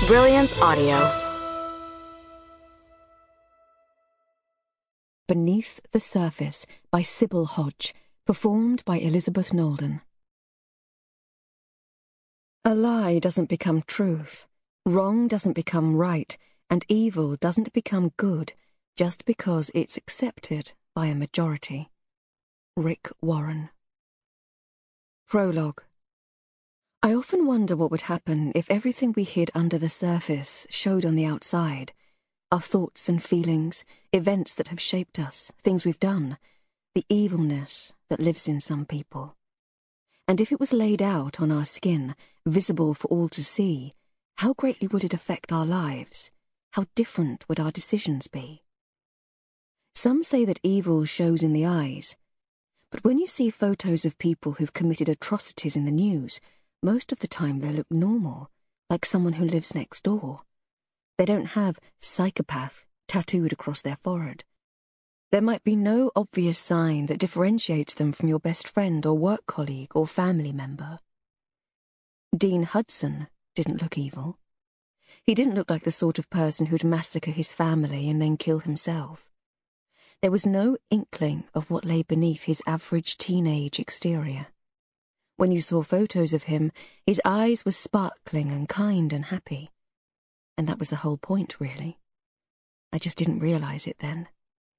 Brilliance Audio. Beneath the Surface by Sybil Hodge, performed by Elizabeth Nolden. A lie doesn't become truth, wrong doesn't become right, and evil doesn't become good just because it's accepted by a majority. Rick Warren. Prologue. I often wonder what would happen if everything we hid under the surface showed on the outside. Our thoughts and feelings, events that have shaped us, things we've done, the evilness that lives in some people. And if it was laid out on our skin, visible for all to see, how greatly would it affect our lives? How different would our decisions be? Some say that evil shows in the eyes, but when you see photos of people who've committed atrocities in the news, most of the time they look normal, like someone who lives next door. They don't have psychopath tattooed across their forehead. There might be no obvious sign that differentiates them from your best friend or work colleague or family member. Dean Hudson didn't look evil. He didn't look like the sort of person who'd massacre his family and then kill himself. There was no inkling of what lay beneath his average teenage exterior. When you saw photos of him, his eyes were sparkling and kind and happy. And that was the whole point, really. I just didn't realize it then.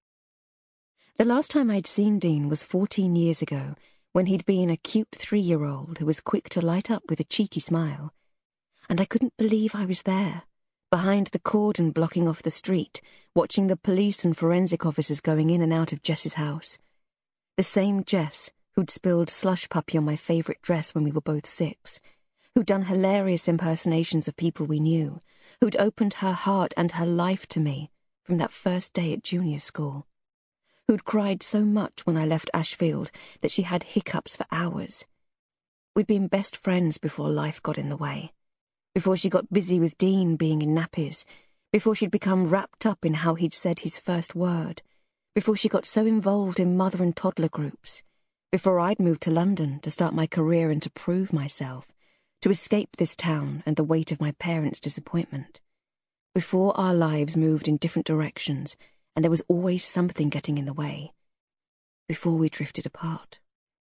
The last time I'd seen Dean was 14 years ago, when he'd been a cute 3-year-old who was quick to light up with a cheeky smile. And I couldn't believe I was there, behind the cordon blocking off the street, watching the police and forensic officers going in and out of Jess's house. The same Jess who'd spilled slush puppy on my favourite dress when we were both 6, who'd done hilarious impersonations of people we knew, who'd opened her heart and her life to me from that first day at junior school, who'd cried so much when I left Ashfield that she had hiccups for hours. We'd been best friends before life got in the way, before she got busy with Dean being in nappies, before she'd become wrapped up in how he'd said his first word, before she got so involved in mother and toddler groups, before I'd moved to London to start my career and to prove myself, to escape this town and the weight of my parents' disappointment, before our lives moved in different directions and there was always something getting in the way, before we drifted apart.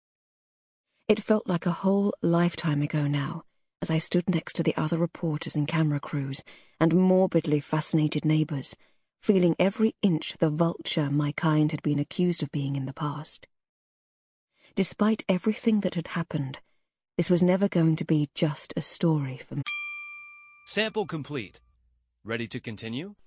It felt like a whole lifetime ago now, as I stood next to the other reporters and camera crews and morbidly fascinated neighbours, feeling every inch the vulture my kind had been accused of being in the past. Despite everything that had happened, this was never going to be just a story for me. Sample complete. Ready to continue?